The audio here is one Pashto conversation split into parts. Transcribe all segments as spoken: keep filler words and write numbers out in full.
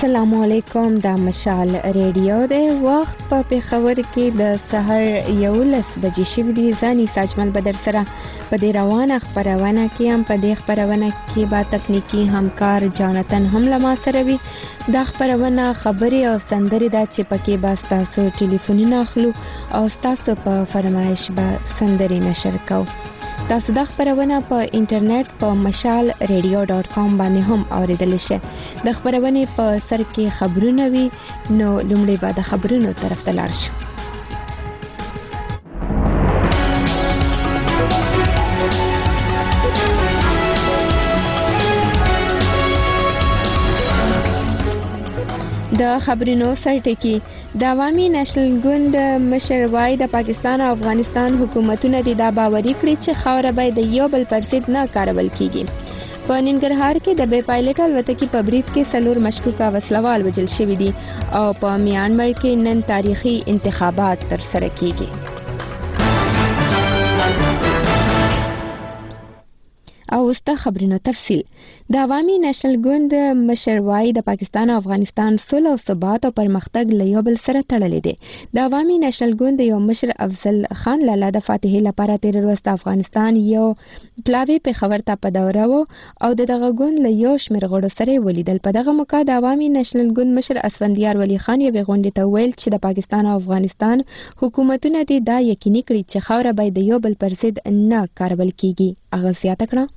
السلام علیکم، د مشال ریډیو د وخت په پیښور کې د سحر یولس بجې شوي دي. ځاني ساجمل بدر سره په دې روانه خبرونه کې هم په دې خبرونه کې با تکنیکی همکار جانتن هم لما سره وي. دا خبرونه خبري او سندري دا چې پکې با تاسو ټلیفونونه اخلو او تاسو په فرمایش به سندري نشر کوو. تاسو د خبرونه په انټرنیټ په مشال ریډیو ډاټ کام باندې هم اوریدل شئ. د خبرونه په سر کې خبرونه وي، نو لومړی به د خبرونو طرف ته لاړ شو. د خبرونو سرټکی د عوامي نېشنل ګوند مشر وای د پاکستان او افغانستان حکومتونه د دا باوري کړی چې خاوره به د یو بل پر ضد نه کارول کیږي. په ننګرهار کې د بې پایلټ الوتکې په برید کې څلور مشکوکه وسلوال وژل شوي دي او په میانمار کې نن تاریخي انتخابات ترسره کیږي. او وسته خبرونو تفصیل. د عوامي نېشنل ګوند مشر وای د پاکستان او افغانستان صلح او ثبات او پرمختګ له یو بل سره تړلې دي. د عوامي نېشنل ګوند یو مشر افضل خان لالا د فاتحې لپاره تیر ورځ د افغانستان یو پلاوی پیښور ته په دوره وو او دغه ګوند له یو شمېر غړو سره ولیدل. په دغه موقع د عوامي نېشنل ګوند مشر اسفندیار ولی خان یې غونډې ته ویل چې د پاکستان او افغانستان حکومتونه دي دا یقیني کړي چې خاوره به د یو بل پر ضد نه کارول کیږي. هغه زیاته کړه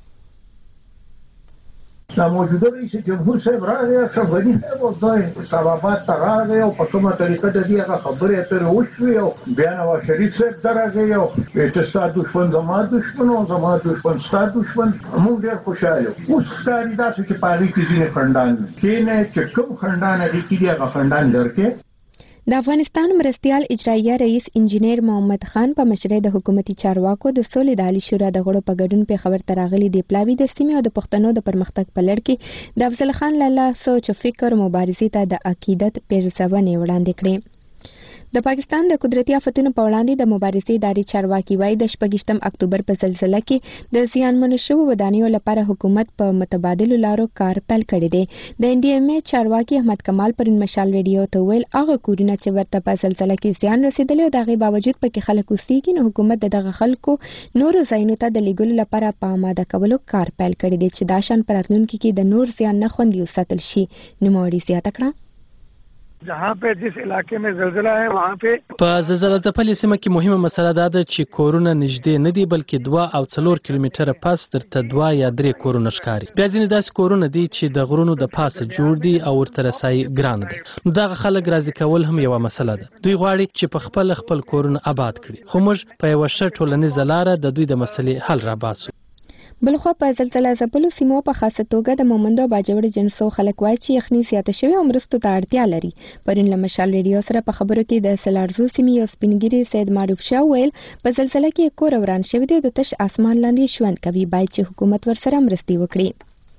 دا موجوده رئیس جمهور صاحب راغی، شفغني صاحب او ځای اسلامآباد ته راغی او په کومه طریقه د دې هغه خبرې اترې وشوې او بیا نواز شریف صاحب ته راغی او چې ستا دښمن زما دښمن او زما دښمن ستا دښمن. موږ ډېر خوشحاله یو. اوس ښکاري داسې چې په هغې کې ځینې خنډان دي. کښېنئ چې کوم خنډان هغې کې دي هغه خنډان لرې. د افغانستان مرستیال اجراییه رئیس انجینیر محمد خان په مشرۍ د حکومتي چارواکو د سولې د عالی شورا د غړو په ګډون پیښور ته راغلي دي. پلاوي د سیمې او د پښتنو د پرمختګ په لړ کې د افضل خان لالا سوچ او فکر مبارزې ته د عقیدت پیرزونې وړاندې کړې. د پاکستان د قدرتي آفتونو په وړاندې د مبارزې ادارې چارواکي وایي د شپږیشتم اکتوبر په زلزلې کې د زیانمنو شوو ودانیو لپاره حکومت په متبادلو لارو کار پیل کړی دی. د ان ډي ایم ای چارواکي احمد کمال پرون مشال ریډیو ته ویل هغه کورونه چې ورته په زلزلې کې زیان رسیدلی او د هغې باوجود پکې خلک اوسېږي، نو حکومت د دغه خلکو نورو ځایونو ته د لیږلو لپاره په آماده کولو کار پیل کړی دی چې دا شان په راتلونکي کې د نور زیان نه خوندي وساتل شي. نوموړي زیاته کړه जहाँ पे जिस इलाके में ज़लज़ला है वहाँ पे په زلزلې ځپلې سیمه کې مهمه مسله دا ده چې کورونه نږدې نه دي بلکې دوه او څلور کیلومتره پس درته دوه یا درې کورونه ښکاري. بیا ځینې داسې کورونه دي چې د غرونو د پاسه جوړ دي او ورته رسایي ګرانه ده. نو دغه خلک راضي کول هم یوه مسله ده. دوی غواړي چې په خپل خپل کورونه آباد کړي، خو موږ په یوه ښه ټولنیزه لاره د دوی د مسلې حل راباسو. بلخوا په زلزلې ځپلو سیمو په خاصه توګه د مومندو او باجوړ جنسو خلک وایي چې یخني زیاته شوې او مرستو ته اړتیا لري. پرون له مشال ریډیو سره په خبرو کې د سلارزو سیمې یو سپینګیري سید معروف شاه ویل په زلزلې کې کور وران شوی دی، د تش اسمان لاندې ژوند کوي، باید چې حکومت ورسره مرستې وکړي.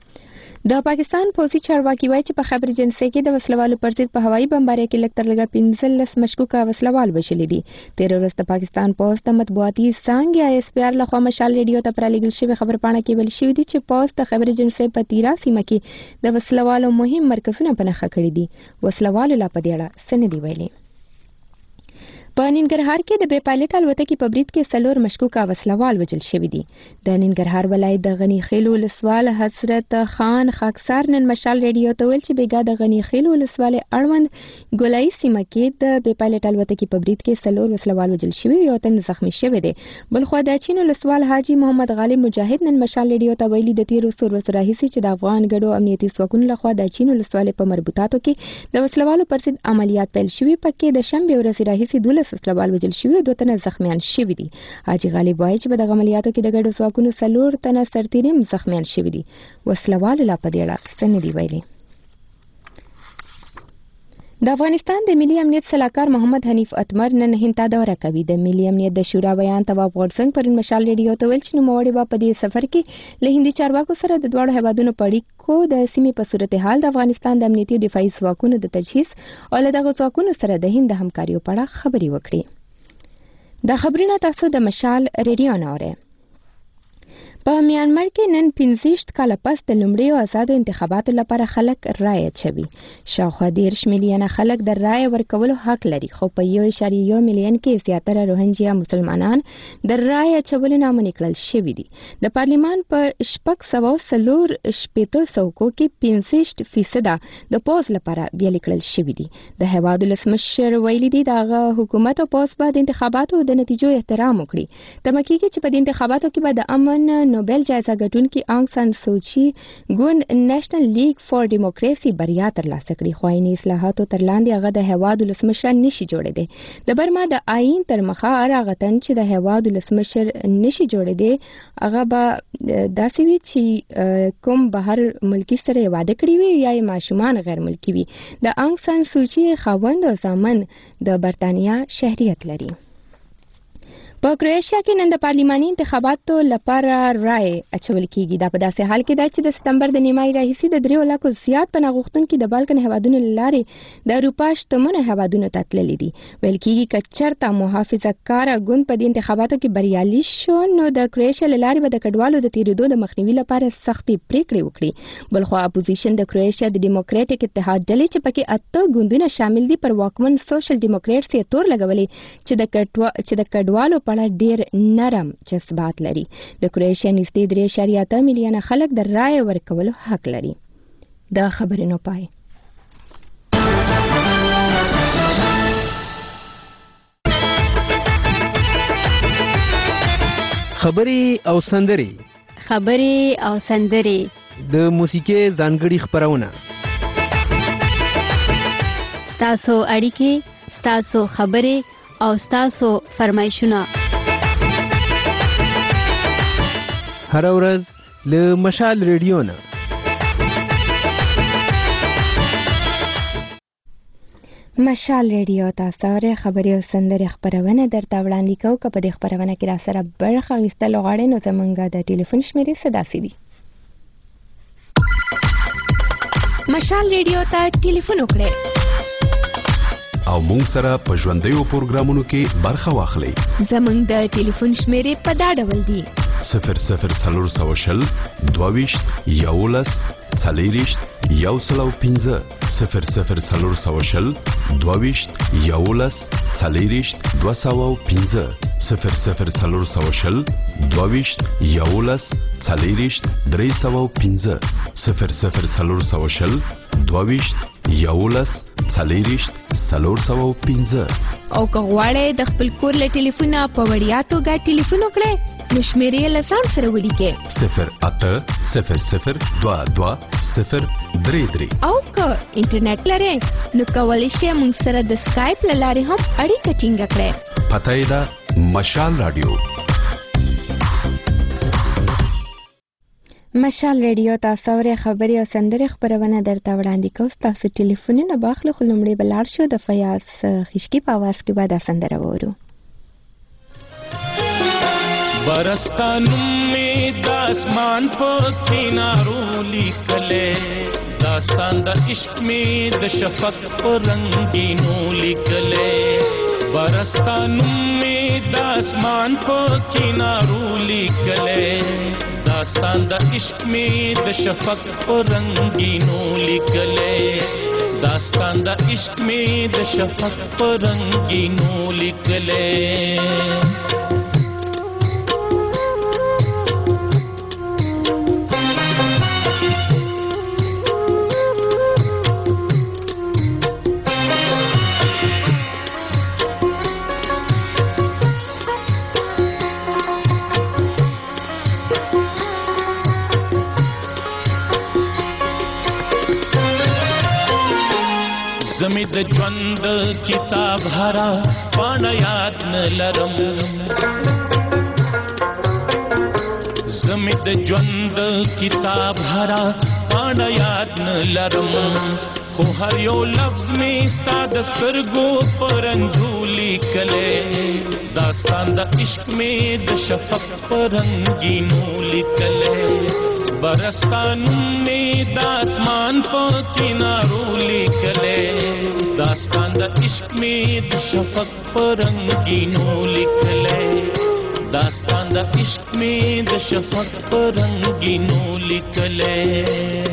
د پاکستان پوځي چارواکي وایي چې په خبر جنسي کې د وسلوالو پر ضد په هوایي بمبارۍ کې لږ تر لږه پنځلس مشکوکه وسلوال وژلي دي. تیر ورځ د پاکستان پوځ د مطبوعاتي څانګې آی اس پی آر لخوا مشال ریډیو ته پرالېږل شوې خبرپاڼه کې ویل شوي دي چې پوځ د خبر جنسي په تیرا سیمه کې د وسلوالو مهم مرکزونه په نښه کړي دي. وسلوالو لا په دې اړه څه نه دي ویلي. په ننګرهار کې د بې پایلټ الوتکې په برید کې څلور مشکوکه وسلوال وژل شوي دي. د ننګرهار ولایت د غني خیل ولسوال حضرت خان خاکسار نن مشال ریډیو ته ویل چې بیګا د غني خیل ولسوالۍ اړوند ګولایي سیمه کې د بې پایلټ الوتکې په برید کې څلور وسلوال وژل شوي یو تن زخمی شوی دی. بلخوا د چین ولسوال حاجي محمد غالب مجاهد نن مشال ریډیو ته ویلي د تیرو څو ورځو راهیسې چې د افغان ګډو امنیتي ځواکونو لخوا د چین ولسوالۍ په مربوطاتو کې د وسلوالو پر ضد عملیات پیل شوي، پکې د شنبې ورځې راهیسې دولس وسلوال وژل شوي او دوه تنه زخمیان شوي دي. حاجي غالب وایي چې په دغه عملیاتو کې د ګډو ځواکونو څلور تنه سرتیري هم زخمیان شوي دي. وسلوالو لا په دې اړه څه نه دي ویلي. د افغانستان د ملي امنیت سلاکار محمد حنیف اتمر نن هند ته دوره کوي. د ملي امنیت د شورا بیان تواب غورځنګ پرون مشال ریډیو ته ویل چې نوموړي به په دې سفر کې له هندي چارواکو سره د دواړو هیوادونو په اړیکو د سیمې په صورتحال د افغانستان د امنیتي او دفاعي ځواکونو د تجهیز او له دغو ځواکونو سره د هند د همکاریو په اړه خبرې وکړي. دا خبرونه تاسو د مشال ریډیو نه اورئ. په میانمار کې نن پنځه کاله پس د لومړیو آزادو انتخاباتو لپاره خلک رایه اچوي. شاوخوا دېرش میلیونه خلک د رایه ورکولو حق لري، خو په یو اعشاریه یو میلیون کې زیاتره روهنجیا مسلمانان د رایه اچولو نه منع کړل شوي دي. د پارلمان په شپږ سوه څلور شپېته څوکو کې پنځه فیصده د پوز لپاره بیلې کړل شوي دي. د هیواد ولسمشر ویلي دي دغه حکومت او پوز به د انتخاباتو د نتیجو احترام وکړي. تمه کېږي چې په دې انتخاباتو کې به د امن نوبل جایزه ګټونکي آنګ سان سوچي ګوند نېشنل لیگ فار ډیموکراسي بریا ترلاسه کړي، خو آئیني اصلاحاتو تر لاندې هغه د هیواد ولسمشر نشي جوړېدی. د برما د آئین تر مخه هغه تن چې د هیواد ولسمشر نشي جوړېدی هغه به داسې وي چې کوم بهر ملکی سره واده کړی وي یا ماشومان غیر ملکی وي. د آنګ سان سوچي خاوند او زامن د برتانیا شهریت لري. په کروشیا کې نن د پارلماني انتخاباتو لپاره رای اچول کیږي. دا په داسې حال کې ده چې د سپتمبر د نیمایي راهیسې د دریو لکو زیات پناه غوښتونکي د بالکن هیوادونو له لارې د اروپا شتمنو هیوادونو ته تللي دي. ویل کیږي که چېرته محافظه کاره ګوند په دې انتخاباتو کې بریالي شو نو د کروشیا له لارې به د کډوالو د تېرېدو د مخنیوي لپاره سختې پریکړې وکړي. بلخوا اپوزیشن د کروشیا د ډیموکراټیک اتحاد ډلې چې پکې اته ګوندونه شامل دي پر واکمن سوشل ډیموکریټس یې تور لګولې چې د چې د کډوالو په اړه ډیر نرم جذبات لري. د کروشیا نږدې درې اعشاریه اته میلیونه خلک د رایې ورکولو حق لري. د خبرونو پای. خبرې او سندرې خبرې او سندرې د موسیقي ځانګړي خبرونه ستاسو اړیکې، ستاسو خبرې او ستاسو فرمایشونه هر ورځ له مشال ریډیو نه. مشال ریډیو تاسو سره خبري او سندرې خبرونه درته وړاندې کوو. که په دې خبرونه کې را سره برخه اخیستل غواړئ نو زموږ د ټلیفون شمیرې څه داسې دي: مشال ریډیو ته ټلیفون وکړئ او مونږ سره په ژوندیو پروګرامونو کې برخه واخلئ. زموږ د ټلیفون شمیرې په دا ډول دي: صفر صفر څلور سوه شل دوه ویشت یولس څلېرویشت یو سل او پنځه صفر صفر څلور سوه شل دوه ویشت یولس څلېرویشت دوه سوه او پنځه صفر صفر څلور سوه شل دوه ویشت یولس څلېرویشت درې سوه او پنځه صفر صفر څلور سوه شل دوه ویشت یولس څلېرویشت څلور سوه او پنځه. او که غواړئ د خپل کور له ټلیفونه په وړیا توګه ټلیفون وکړئ نو شمیرې له ځان سره ولیکئ: صفر اته صفر صفر دوه دوه صفر درې درې. او که انټرنیټ لرئ نو کولی شئ موږ سره د سکایپ له لارې هم اړیکه ټینګه کړئ. پته یې ده مشال رادیو. مشال ریډیو تاسو سره خبري او سندرې خبرونه درته وړاندې کوو. تاسو ټلیفونونه باخلو خو لومړی به لاړ شو د فیاض خشکی په اواز کې به دا سندره وورو. برستانم می د اسمان په کینارو لیکلې داستان د عشق می د شفق په رنگینو لیکلې برستانم می د اسمان په کینارو لیکلې داستان د عشق می د شفق په رنگینو لیکلې داستان د عشق می د شفق په رنگینو لیکلې. زمی د ژوند کتاب هرا پاڼه یاد نه لرم زمی د ژوند کتاب هرا پاڼه یاد نه لرم خو هر یو لفظ می ستا د سترګو په رنګو لیکلې داستان د عشق می د شفق په رنګینو لیکلې برستانم می د اسمان په کینارو لیکلې داستان د عشق می د شفق په رنگینو لیکلې داستان د عشق می د شفق پر رنگینو لیکلې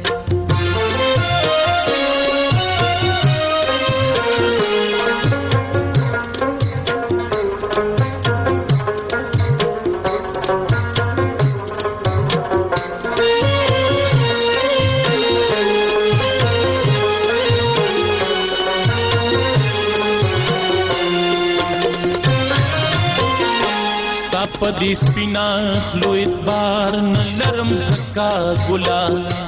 پدی سپینا خلو اتبار نلرم زکا گلا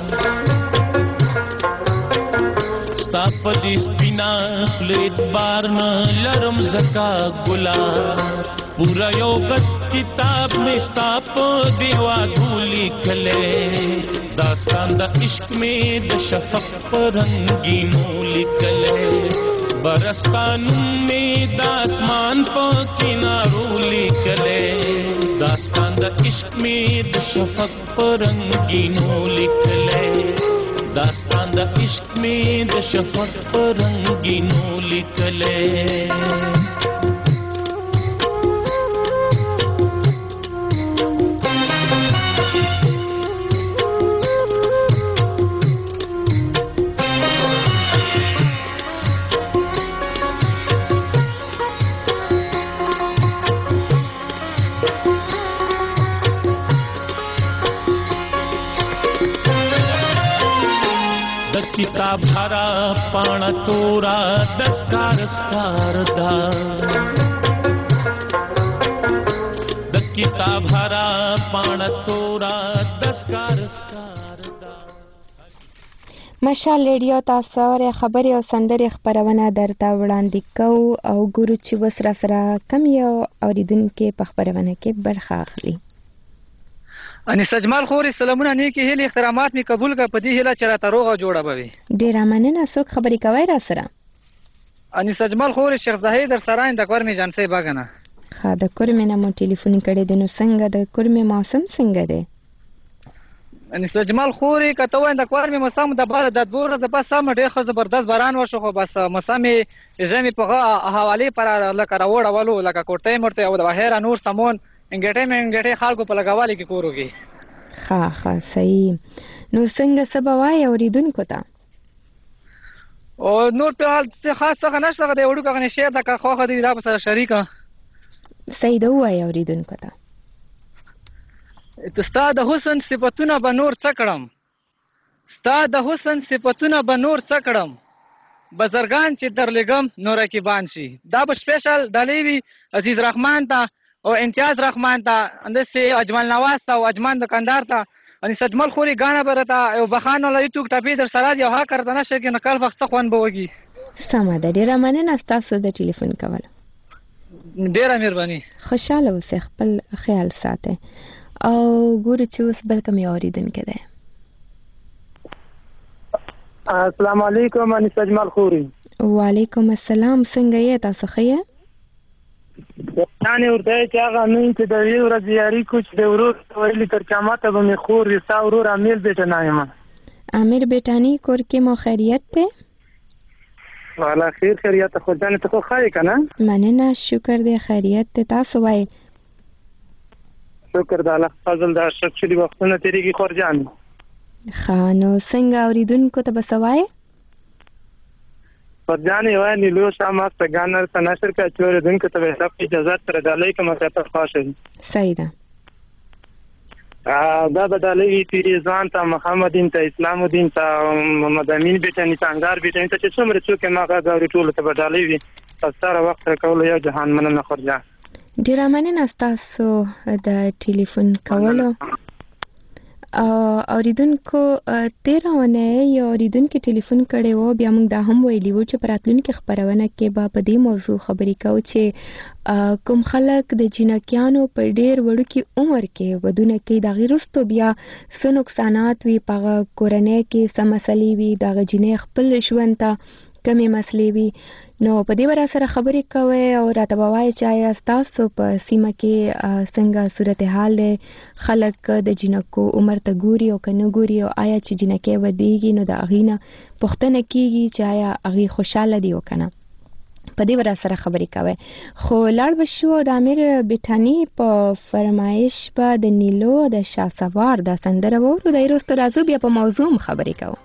ستا پدی سپینا خلو اتبار نلرم زکا گلا پورا یو غت کتاب میں ستا پدی وادولی کلے داستان دا عشق میں دا شفق پر رنگینو لکلے برستانوں میں دا اسمان پا کنارو لکلے داستان دا عشق میں دا شفق پر رنگینو لکلے داستان دا عشق میں دا شفق پر رنگینو لکلے کتاب ہرا پانا تورا دسکار سکار دا د کتاب ہرا پانا تورا دسکار سکار دا مشال ریډیو تاسو اورئ خبرې او سندرې خپرونه درته وړاندې کوو او ګورو چې اوس را سره کوم یو اورېدونکی په خپرونه کې برخه اخلي. انیس اجمل خوري سلامونه نیکی هیله احترامات می قبول کا پدی هیله چرته روغه جوړه بوي. ډیر مننه څوک خبرې کوي را سره؟ انیس اجمل خوري شیخ زاهد در سره د کور می جان سي باغنه. خا د کور می نه مو ټلیفون کړی د نو څنګه د کور می موسم څنګه دی؟ انیس اجمل خوري کته وای د کور می موسم د بار د دور د پس سم ډیر خو زبردست باران وشو خو بس موسم زمي په حواله پر لکه راوړ اولو لکه کوټه مرته او د بهر نور سمون انګټه مې انګټه خلکو په لګاوالي کې کوروږي. ها ها صحیح. نو څنګه سبا وای اوریدونکو ته؟ او نور په حال څه خاص څه نشته د وړو کنه شی دا کا خوخه دی دا سره شریکه. صحیح دی وای اوریدونکو ته. ته ستاد حسن صفاتونه به نور څکړم. ستاد حسن صفاتونه به نور څکړم. بزرگان چې درلګم نور کې بان شي. دا به سپیشل دلیوی عزیز رحمان ته او امتیاز رحمان ته اندسه اجمل نواز ته او اجمان دکاندار ته ان سجمل خوري غانا برتا او بخانو لای توک ټپی در سره دی او ها کړه نه شي نه کال وخت خوان بوږي. سم ده ډیره مننه تاسو د ټلیفون کول. ډیره مهرباني. خوشاله اوسه خپل خیال ساته او ګور چې اوس بل کوم اوریدونکو ده. السلام علیکم ان سجمل خوري. وعلیکم السلام څنګه یې تاسو ښه؟ یعنی ورته چې هغه نن چې د یو ورځې یاري کو چې د ورور ویلي تر قیامته به مې خور وي ستا ورور امیر بیټه نه یم. امیر بیټاني کور کې مو خیریت دی؟ والا خیر خیریت خو ځان ته خو ښایي که نه؟ مننه شکر دی خیریت دی. تاسو وایئ؟ شکر د الله فضل دا ښه چلي وختونه تېرېږي خورجان. ښه نو څنګه اورېدونکو ته به څه وایې؟ خورجان یې وایي نیلو شامات ته ګانر ته نشر کړه چې اورېدونکو ته به حساب اجازت سره ډالۍ کومه ته خوښه وي. صحیح ده. دا به ډالۍ وي پیرې ځوان ته محمد دین ته اسلام الدین ته محمد امین بیټاني ته انګار بیټاني ته چې څومره څوک یې ما غږ اوري ټولو ته به ډالۍ وي. تاسو سره وخت راکولو یو جهان مننه خورجان. ډېره مننه ستاسو د ټلیفون کولو. اوریدونکو تیره اونۍ یو اوریدونکي ټلیفون کړی و بیا موږ دا هم ویلي وو چې په راتلونکي خپرونه کې به په دې موضوع خبرې کوو چې کوم خلک د جنکیانو په ډېر وړوکي عمر کې ودونه کوي د هغې وروستو بیا څه نقصانات وي په هغه کورنۍ کې څه مسلې وي د هغه جنۍ خپل ژوند ته کمې مسلې وي. نو په دې به راسره خبرې کوئ او راته به وایئ چې آیا ستاسو په سیمه کې څنګه صورتحال دی، خلک د جنکو عمر ته ګوري او که نه ګوري، او آیا چې جنکۍ ودیږي نو د هغې نه پوښتنه کیږي چې آیا هغې خوشحاله دي او که نه. په دې ور سره خبرې کوي. خو لاړ بشو د امیر بټانی په فرمایش په د نیلو د شاسوار د سندره وورو د ایروست راځو بیا په موضوع خبرې کوو.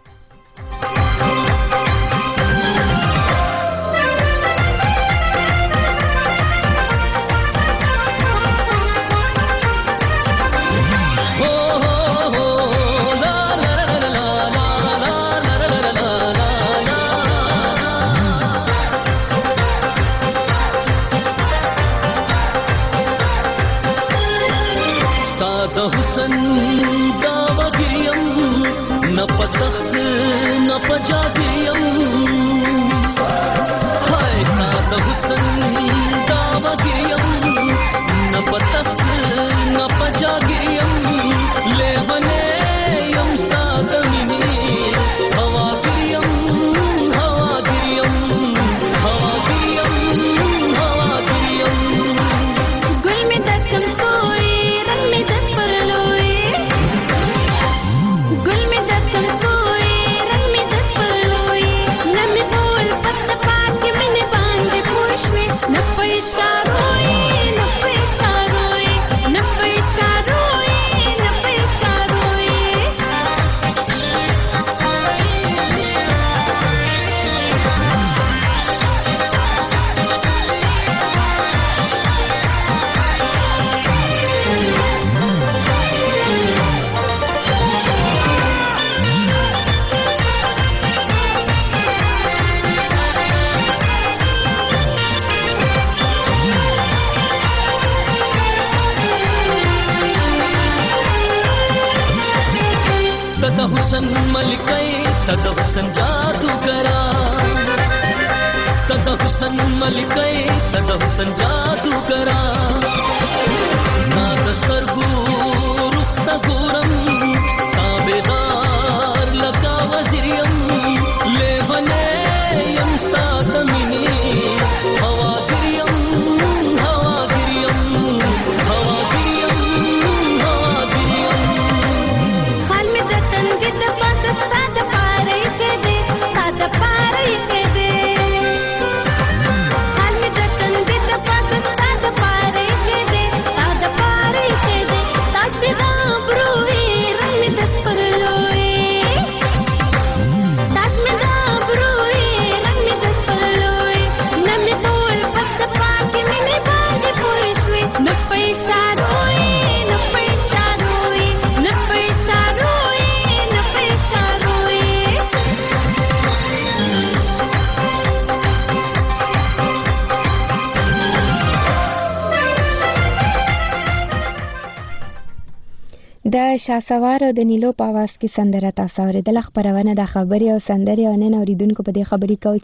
د شاسوار د نیلو په आवाज کې سندره تاسو اوریدل. خبرونه د خبري او سندري او نن اوریدونکو په دې خبري کو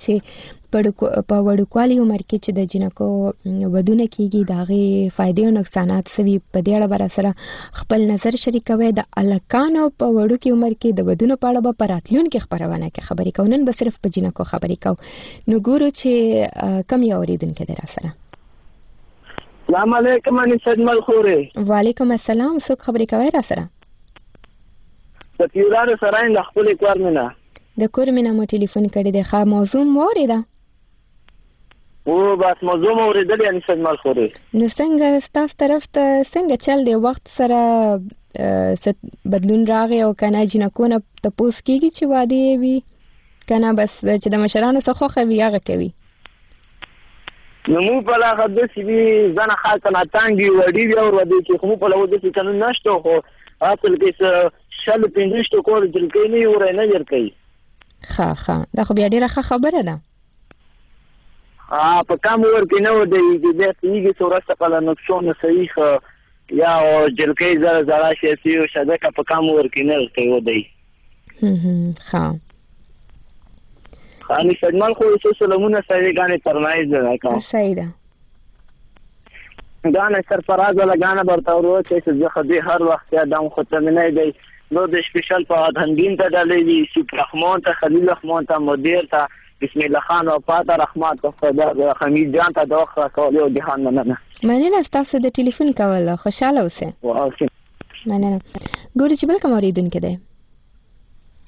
چې په وړوکوالي عمر کې چې د جنکو ودونه کیږي داغه فائدې او نقصانات سوي په دې اړه بر سره خپل نظر شریکوي. د الکانو په وړوکی عمر کې د ودونه په اړه په راتلون کې خبرونه کې خبري کو. نن به صرف په جنکو خبري کو. نو ګورو چې کم یو اوریدونکو در سره. السلام علیکم ان سجمل خوره. وعلیکم السلام. څوک خبرې کوي را سره؟ د پیرانو سره د خپل کور مینا د کور مینا مو ټلیفون کړی دی. ښه موضوع مو اوریدا؟ او بس موضوع مو اوریدل ان سجمل خوره. نو څنګه ستاسو طرف ته څنګه چل دی؟ وخت سره بدلون راغی او کنه جنکونه ته پوس کیږي چې واده وي کنه بس چې د مشرانو څخه خو وی هغه کوي. نو مو په لا غد سی وی ځنه خاطر نه تانګي وړي وی اور ودی چې خو په لور د څه قانون نشته خو اصل کې شل پینځشت کور جلکې نه ور نه جوړ کوي. ها ها دا خو بیا ډیره خبره ده. ها په کوم ور کې نه ودی چې د سیګي سورسته په نقصان صحیح یا جلکې زړه زړه شي چې شاده کا په کوم ور کې نه کوي ودی. هم ها خاني سجمل خو څه سلامونه سړي غانې پرمایز ده کا صحیح ده. غانې سرفراز ولا غانې برته ورو چې زه خدي هر وخت یادم ختم نه دی. نو د سپیشل په هندین ته ډالې دي چې رحمان ته خلیل رحمان ته مدیر ته بسم الله خان او پاته رحمت ته خدای حمید جان ته دوخه کول او جهان نه نه مننه. تاسو د ټلیفون کول خوشاله اوسئ. واو مننه. ګورې چې بل کوم اوریدونکو دی؟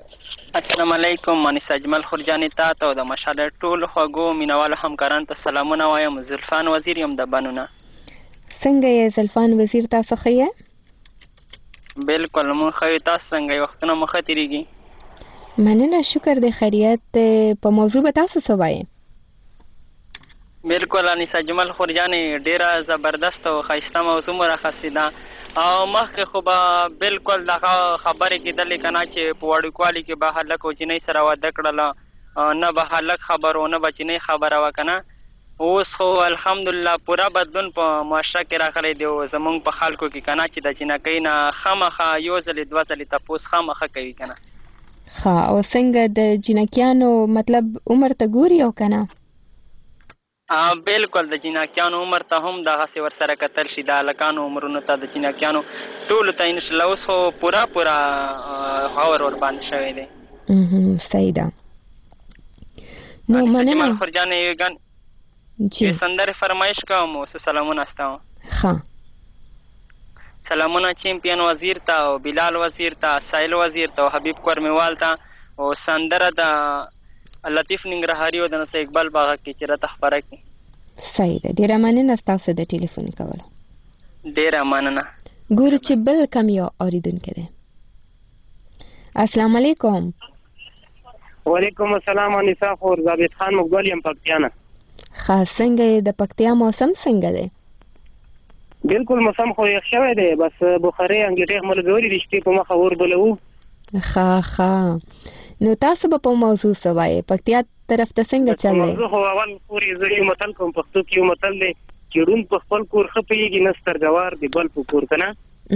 السلام علیکم انیس اجمل خورجانې تا ته او د مشال ټولو خوږو مینوالو همکارانو ته سلامونه وایم. زلفان وزیر یم د بنونه. څنګه یې زلفان وزیر، تاسو ښه یې؟ بالکل مونږ ښه یو، تاسو څنګه یې؟ وختونه مو ښه تېرېږي؟ مننه، شکر دی، خیریت. په موضوع به تاسو څه وایې؟ بالکل انیس اجمل خورجانې ډېره زبردست او ښایسته موضوع مو راخیستې ده او مخکې خو به بالکل دغه خبرې کېدلې که نه چې په وړوکوالي کې به هلک او جینۍ سره واده کړله، نه به هلک خبر و نه به جینۍ خبره وه که نه. اوس خو الحمدلله پوره بدلون په معاشره کې راغلی دی او زمونږ په خلکو کې که نه چې د جینکۍ نه خامخا یو ځلې دوه ځلې تپوس خامخا کوي که نه. ښه، او څنګه د جینکیانو مطلب عمر ته ګوري او که نه؟ بالکل د جینکیانو عمر ته هم دغسې ورسره کتل شي، د هلکانو عمرونو ته د جینکیانو ټولو ته انشاءالله اوس خو پوره پوره غور ورباندې شوی دی. صحیح ده. نو مننه خورجانې ګن چې سندرې فرمایش کوم او څه سلامونه استوم. ښه، سلامونه چیمپیون وزیر ته او بلال وزیر ته، سایل وزیر ته او حبیب کورمیوال ته او سندره د لطیف ننګرهاري او د نصر اقبال باغه کې چې راته خپره کړي. صحیح ده، ډېره مننه ستاسو د ټلیفون کولو. ډېره مننه. ګورو چې بل کم یو اورېدونکی دی. السلام علیکم. وعلیکم السلام انیسا خور، ثابت خان مقبل یم پکتیا نه. ښه، څنګه یې د پکتیا موسم څنګه دی؟ بالکل موسم خو یخ شوی دی، بس بخارۍ انګېټې ملګري دي شپې په مخه اور بلوو. ښه ښه، نو تاسو به په موضوع څه وایې؟ پکتیا طرف ته څنګه چل دی؟ موضوع خو اول پورې زه یو متل کوم، پښتو کې یو متل دی چې ړوند په خپل کور ښه پوهېږي، نه سترګوار د بل په کور، که نه؟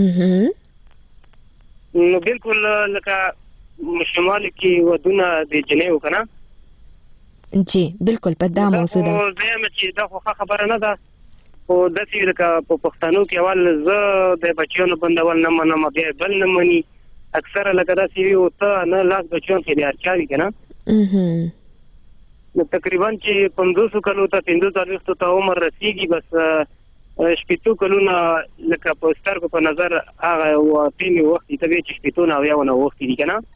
نو بالکل لکه شمال کې ودونه د جنیو، که نه؟ جی بالکل په دا موضوع ده. زه یم چې دا خو ښه خبره نه ده، خو داسې لکه په پښتنو کې اول زه د بچیانو بندول نه منم، بیا بل نه مني، اکثره لکه داسې وي او ته نه لاس بچیان کې د هر چا وي، که نه؟ نو تقریبا چې پنځوسو کلو ته پنځه څلوېښتو ته عمر رسېږي، بس شپېتو کلونه لکه په سترګو په نظر هغه واقع مې وخت ته وی چې شپېتو نه اویاونه وختې دي، که نه؟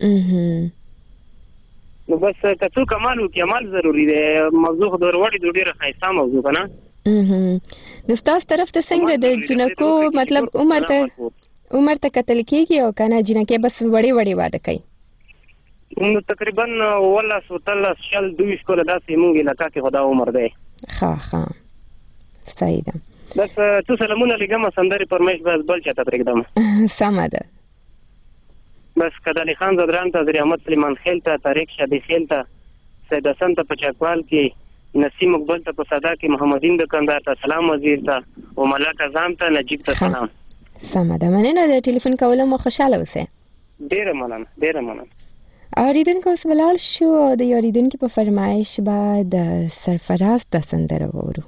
نو بس که څوک عمل وکړي، عمل ضروري دی. موضوع خو د وروړې د ډېره ښایسته موضوع، که نه؟ نو ستاسو طرف ته څنګه د جنکو مطلب عمر ته عمر ته کتل کېږي او که نه جنکې بس وړې وړې واده کوي؟ نو تقریبا اوولس اتلس شل دویشت کاله داسې موږ علاقه کې خو دا عمر دی. ښه ښه، صحیح ده. بس څو سلامونه لېږمه، سندرې فرمایش بس بل چاته پرېږدم. سمه ده. بس کدالي خان زدران ته، زریامت سلیمان خیل ته، طارق شادي خیل ته، سید حسن ته په چاکوال کې، نسیم اقبال ته په صدا کې، محمدین دکاندار ته، سلام وزیر ته او ملک اعظم ته، نجیب ته سلام. سمه ده، مننه د ټلیفون کولو مو خوشحاله اوسئ. ډېره مننه، ډېره مننه. اورېدونکو اوس ولاړ شو او د اورېدونکي په فرمایش به د سرفراز د سندره واورو.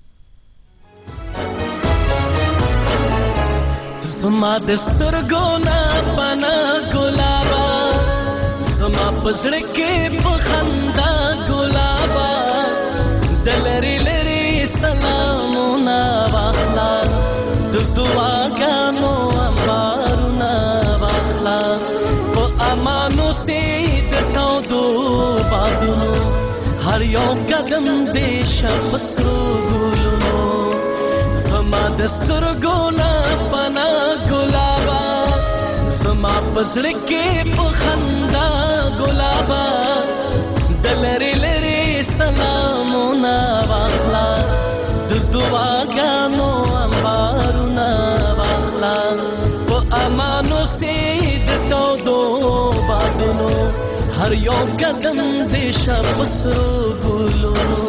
زما د سترګو نه پناه ګلابه، زما په زړه کې په خندا ګلابه، د لرې لرې سلامونه واخله، د دعاګانو انبارونه واخله، په امانو سي د تودو بادونو، هر یو قدم دې شه په سرو ګلونو. زما د سترګو نه پناه ګلابه، زما په زړه کې په خندا ګلابه، د لرې لرې سلامونه واخله، د دعاګانو انبارونه واخله، په امانو سي د تودو بادونو، هر یو قدم دې شه په سرو ګلونو.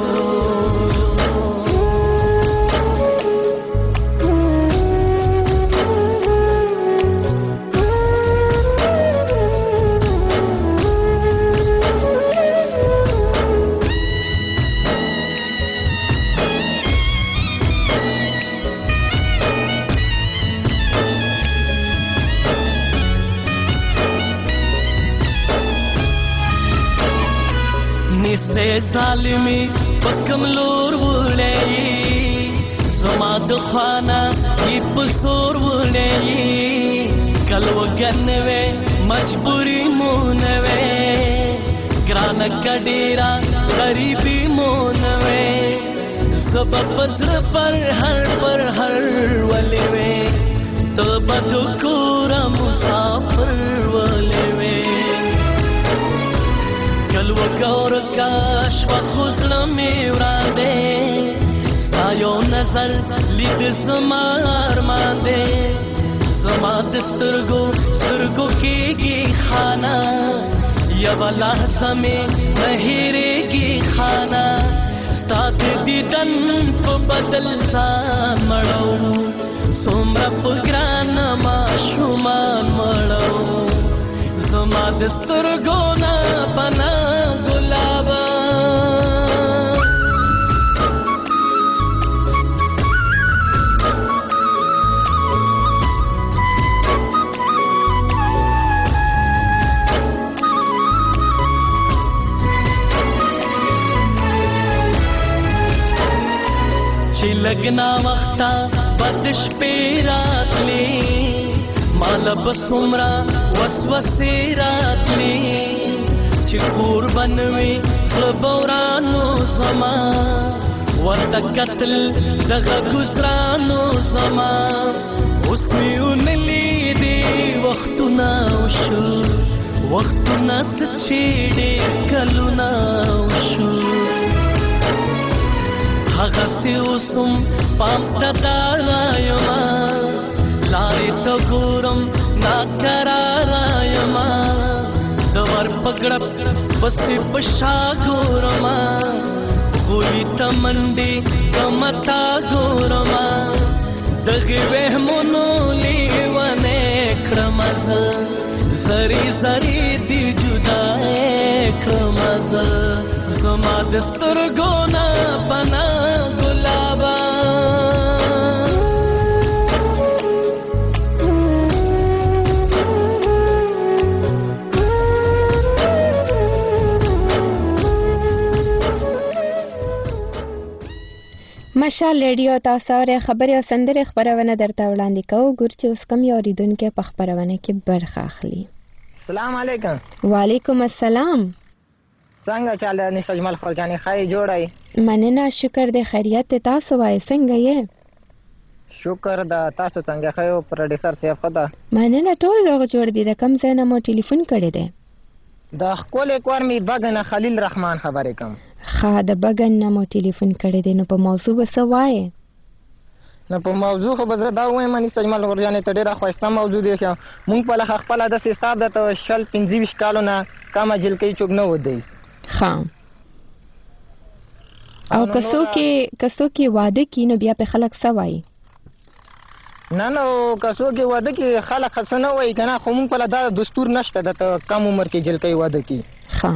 ظالمی پکم لور وړی، زما د خانه یې په زور وړی، کل وګن وې مجبوري مو نه وې، ګرانه کډیرا غریبی مونوي سبب پزر پر هر پر هر ولې وې ته بدو کور مسافر ولې وې کلو ګور کاش وخزل می وراده ستا یو نظر لید زمار مانده زما د سترګو سترګو کېږي خانه یو لحظه مې نه هېرېږي خانه ستا د دیدن په بدل ځان مړو څومره په ګرانه ماشومان مړو زما د سترګو نه پناه ګلابه چې لګنا وخته بدش پیراتلی مال بسمرا وسوسه راتلی چې قربانوي زبورانو سما وتکتل دغه گزرانو سما اوس میونلی دی وختونه وشو وختونه سچې ډېر کلونه وشو هغه سی اوسم پام تدارايما لارې ته ګورم ناکرارايما دور پګړپ بسې پشا ګورما ګولې تمنډي کمتا ګورما دغه وهمونو لیونه کړمز زری زری دی جدا کړمز زما د سترګو نه پنا ګلابا مشال ریډیو تاسو اورئ خبري او سندري خبرونه درته وړاندې کوو ګور چې اوس کوم یو اوریدونکو په خبرونه کې برخه اخلي. السلام علیکم. وعلیکم السلام. څنګه چاله نس اجمل خلجانی خای جوړای؟ مننه شکر دې خیریت تاسو وای څنګه یې؟ شکر دا تاسو څنګه خایو پروډوسر سیف خدا؟ مننه ټول روغ جوړ دي د کم ځای نه مو ټلیفون کړی دی. د خپل اکوار می بغنه خلیل رحمان خبرې کوم. خا د بغن نه مو ټلیفون کړی دی نو په موضوع به څه وایې؟ نو په موضوع خو به زه دا ووایم نس اجمل خلجانی ته ډېره ښایسته موضوع دی ښه مونږ په لخه خپله داسې حساب ده ته شل پنځه ویشت کالو نه کمه جلکۍ چوک نه ودی. ښه او کسو کې کسو کې واده کی نو بیا په خلک څه وایي؟ نه نو کسو کې واده کې خلک څه نه وایي که نه خو مونږ په دا دستور نشته ده ته کم عمر کې جلکۍ واده کی. ښه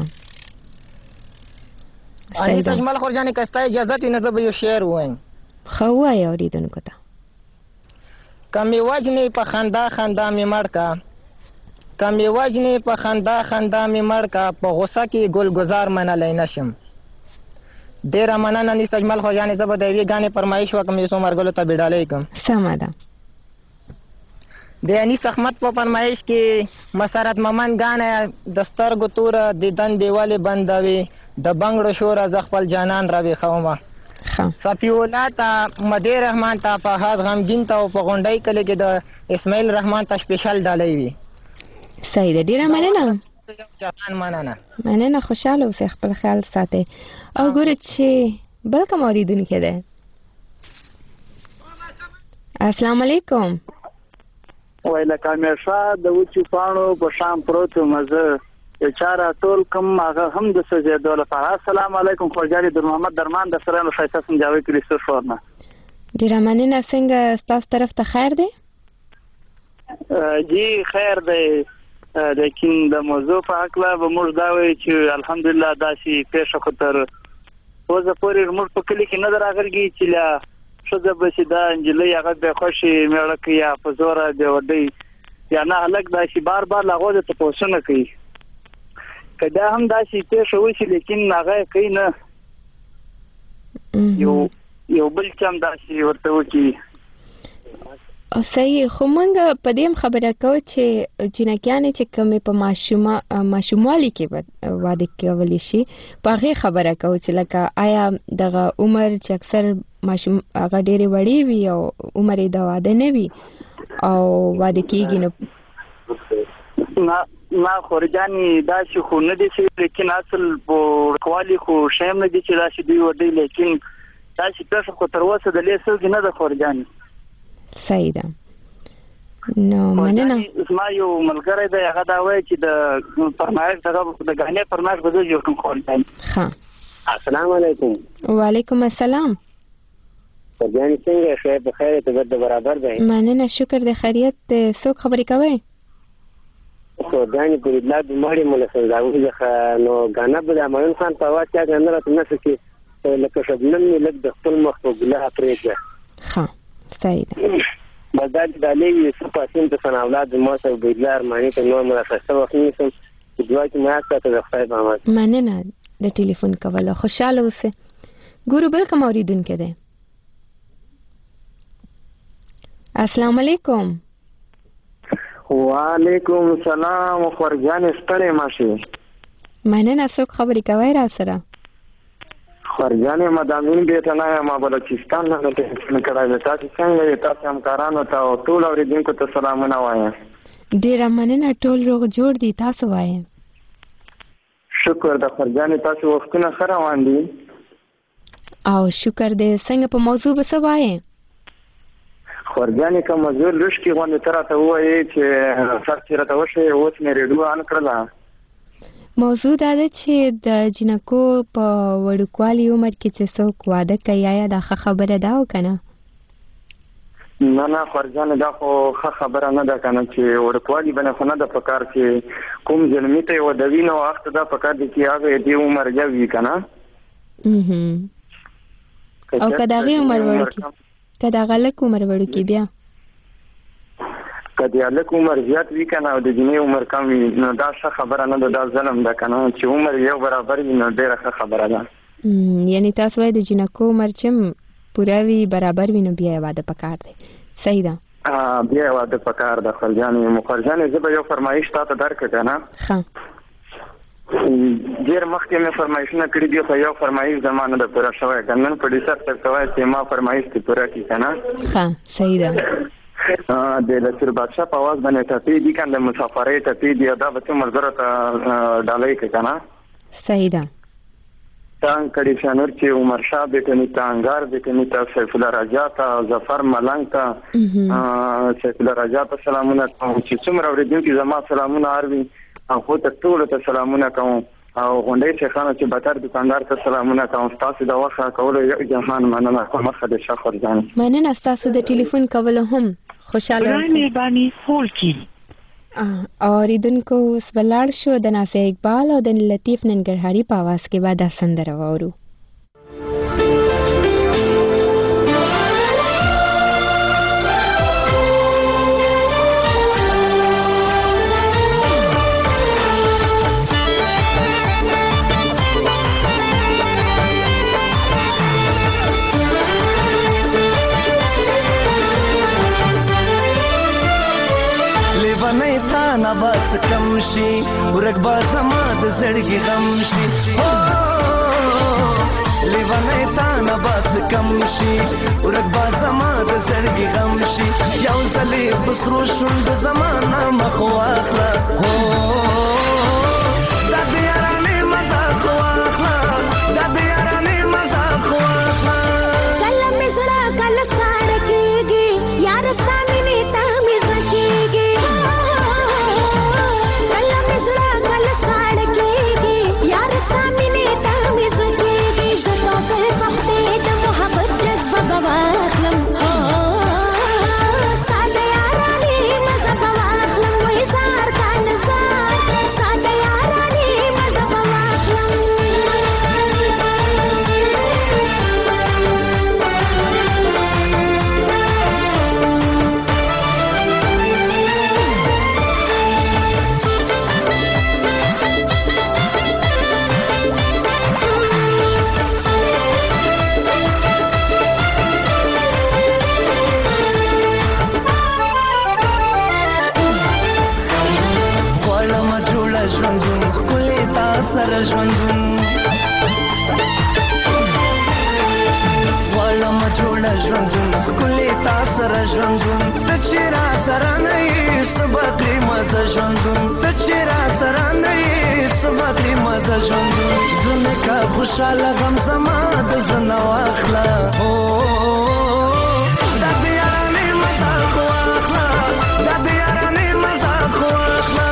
انیس اجمل خلجانی که ستا اجازت وي نه زه به یو شعر ووایم. ښه ووایه اورېدونکو ته. که مې وجنې په خندا خندا مې مړ کا که مې وجنې په خندا خندا مې مړ کا په غوسه کې ګلګزار منلی نشم. ډېره مننه انیس اجمل خلجانی زه به د یوې ګانې فرمایش وکړم یو څو مرګلو ته بېډالۍ کړم. سمه ده. د انیس احمد په فرمایش کې مسرت ممن ګانه د سترګو توره د دندې ولې بندوي د بنګړو شوره زه خپل جانان راویښومه. صفی الله ته مدیر رحمان ته فهد غمګین ته او په غونډۍ کلي کې د اسماعیل رحمان ته سپیشل ډالۍ وي. صحیح ده ډېره مننه. جهان مننه. مننه خوشحاله اوسئ خپل خیال ساتئ. او ګوره چې بل کوم اورېدونکی دی. السلام علیکم. وای لکه همیشه د وچو پاڼو په شان پروت یم زه یو چا راټول کړم هغه هم د سوځېدو لپاره. السلام علیکم خورجانې در محمد درمان د سره ښایسته سنجاوي کریستو شور نه. ډېره مننه. څنګه ستاسو طرف ته خیر دی؟ جی خیر دی لیکن د موضوع په هکله به موږ دا وایو چې الحمدلله داسې پیښه خو تر اوسه پورې موږ په کلي کې نه ده راغلي چې له ښځه به چې دا نجلۍ هغه بې خوښې مېړه کوي یا په زوره بې وډۍ یا نه هلک داسې بار بار له هغو د تپوسونه کوي. که دا هم داسې پیښه وشي لیکن هغه یې کوي نه یو یو بل چې هم داسې ورته وکړي. صحیح. خو مونږ په دې خبره کوو چې جنکیانې چې کومې په ماشومه ماشوموالي کې واده کولی شي په هغې خبره کوو چې لکه آیا دغه عمر چې اکثر ماشوم هغه ډېرې وړې وي او عمر یې د واده نه وي او واده کېږي نو نه نه خورجانې داسې خو نه دي چې لیکن اصل په وړوکوالي خو شیم نه دي چې داسې دوی وډی لیکن داسې پېښه خو تر اوسه د لې سوګي نه ده خورجانې. صحیح ده. نو مننه. زما یو ملګری دی هغه دا وایي چې د فرمایش دغه د غانې فرمایش به زه جوړ کړم خورجانې. ښه. السلام علیکم. وعلیکم السلام. خورجانې څنګه یې؟ ښه بخیر یې؟ طبیعت د برابر دی؟ مننه، شکر د خیریت. څوک خبرې کوئ؟ خورجانې په اطلاع بیماري مله سوداوي څخه نو غانا به د امایون خان په واټ کې نه راته نس کې لکه شبنم نه لګ د خپل مخ په ګلاه پرېږه. ښه صحیح ده. بازار د علي یوسف پاسین ته سن اولاد ما سره بیدل ارمانی ته نو مله خسته وخت نیسم چې دعا کې ما سره د خدای په امان. مننه د ټلیفون کول. خوشاله اوسه. ګورو بل کوم اوریدونکو ده. السلام علیکم. وعلیکم السلام. خورجانې ستړې ماشي. مننه. څوک خبرې کوي را سره؟ خورجانې مدامین بیت نه ما بلوچستان نه ټلیفون کړی. تاسو څنګه یې؟ تاسو همکارانو ته او ټول اوریدونکو ته سلامونه وایم. ډیره مننه. ټول روغ جوړ دي. تاسو وایم. شکر د خورجانې. تاسو وختونه ښه روان دي؟ او شکر دې. څنګه په موضوع به څه وایې؟ خورجانې که موضوع لږ کې غوندې ته راته ووایې چې سر چې راته وشوې اوس مې ریډیو آن کړله. موضوع دا ده چې د جنکو په وړوکوالي عمر کې چې څوک واده کوي آیا دا ښه خبره ده او که نه؟ نه نه خورجانې دا خو ښه خبره نه ده که نه چې وړوکوالي باندې خو نه ده په کار چې کوم زلمي ته یې ودوي نو وخت دا په کار دی چې هغه یې دې عمر یو وي که نه. او که د هغې عمر وړوکي که د هغه لږ عمر وړوکي بیا که د هلک عمر زیات وي که نه او د جنۍ عمر کم وي نو دا ښه خبره نه ده. دا ظلم ده که نه چې عمر یو برابر وي نو ډېره ښه خبره ده. یعنې تاسو وایي د جنکو عمر چې پوره وي برابر وي نو بیا یې واده پکار دی. صحیح ده. بیا یې واده پکار ده. خورجانې خورجانې زه به یو فرمایش تا ته درکړه که نه. ښه. ډېر مخکې مې فرمایشونه کړي دي خو یو فرمایش زما نه ده پوره شوی. که نن پروډیوسر صاحب ته وایي چې ما فرمایش دې پوره کړي که نه. ښه صحیح ده. د لسر بادشاه په آواز باندې ټپې دي که د مسافرۍ ټپې دي دا به څو ملګرو ته ډالۍ کړي که نه. صحیح ده. تانگ کړي شانور چې عمر شاه بیټني ته انګار بیټني ته سیف الله رجا ته ظفر ملنګ ته سیف الله رجا ته سلامونه کوم چې څومره اوریدونکي زما سلامونه اروي هغه ته ټول ته سلامونه کوم او غونډې شیخانو چې بتر دکاندار ته سلامونه کوم. تاسو دا وخت کولو یو جهان مننه کوم. خدای شاه خورجان. مننه تاسو د ټلیفون کولو هم. خوشاله اوسئ. مهرباني هول کی. اوریدونکو اوس ولاړ شو د نافع اقبال او د لطیف ننګرهاري په आवाज کې به دا سندره واورو. نواز کم شي ورک با زما د زړګي غم شي او لیوانه تا نواز کم شي ورک با زما د زړګي غم شي یو ځلې بسرو شوند زمانہ مخ واخلا او د یارانه مزه خو واخلا د یارانه مزه خو واخلا کله مې زړه کله ساړ کېږي یار ستانه نیتا مې زکېږي Start the ښکلې تا سره ژوندون ته چې را سره نه یې څه به کړې مزه ژوندون ته چې را سره نه یې څه به کړې مزه ژوندون زه مې که خوشحاله غم زما د زړه نه واخله دا د یارانې مزه خو واخله دا د یارانې مزه خو واخله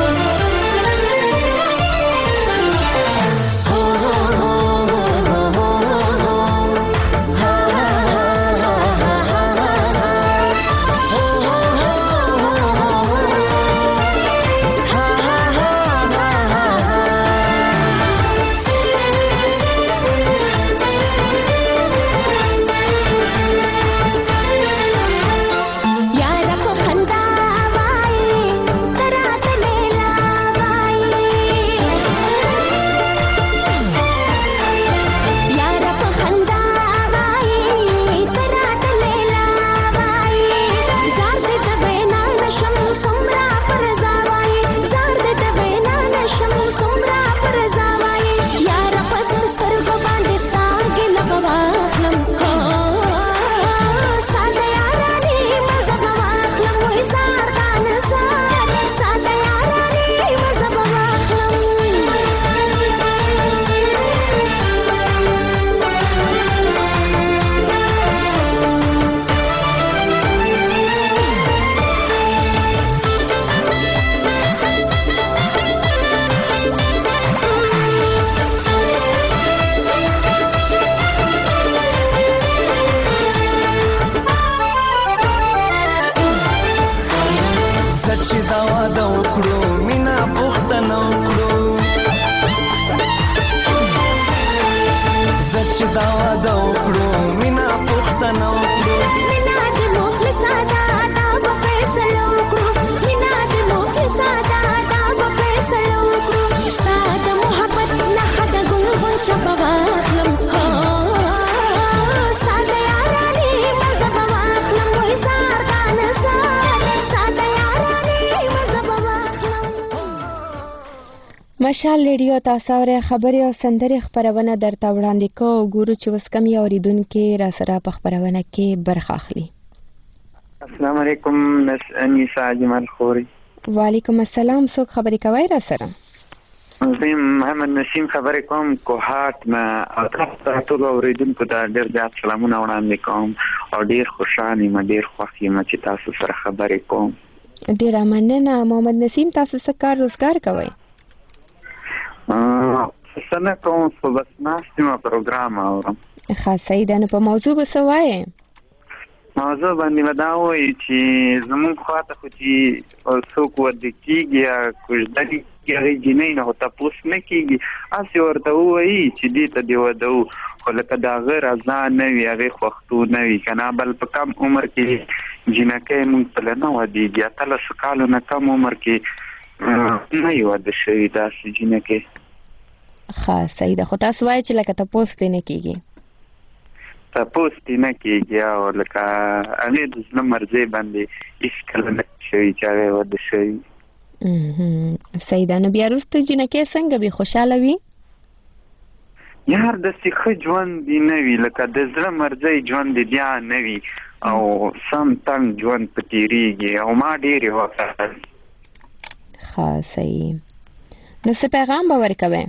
مشال ریډیو تاسو اورئ خبري او سندري خبرونه درته وړاندې کوو ګورو چې اوس کوم یو اوریدونکو را سره په خبرونه کې برخه اخلي. السلام علیکم مس انیسا جمال خوري. وعلیکم السلام څوک خبري کوي را سره؟ زه محمد نسیم خبرې کوم کوهات ما او تاسو ټول اوریدونکو ته ډېر زیات سلامونه وړاندې کوم او ډېر خوشاله یم ډېر خوښ یم چې تاسو سره خبرې کوم. ډېر مننه محمد نسیم. تاسو څه کار روزګار کوئ؟ سنه کوم په بس ناستمه پروګرام اورم. خاصه ده نو په موضوع وسوای موضوع باندې وداوي چې زمون خواته خو چې څوک ود کیږي یا کوژدنی کیږي جنې نه تاسو نه کیږي اسی ورته وایي چې دې ته دی ودو خو لکه دا غیر ازان نه وي هغه وختو نه وي کنه بل په کم عمر کې جنکه مونږ په نه ودیږي تل سکالو نه کم عمر کې نه یو د شي دا سجنکه خاصه ده خو تاسو وایي چې لکه تاسو نه کیږي تاسو نه کیږي او لکه انې د ځل مرزي باندې هیڅ کله نه شي چې هغه ود شي. اه سیدانو بیا وروسته جنکه څنګه به خوشاله وي؟ یار د سیخه ژوند دی نه وی لکه د ځل مرزي ژوند دی نه وی او سم تنگ ژوند پتیریږي او ما ډېری وخت خاصه نو څه پیغام به ورکوي؟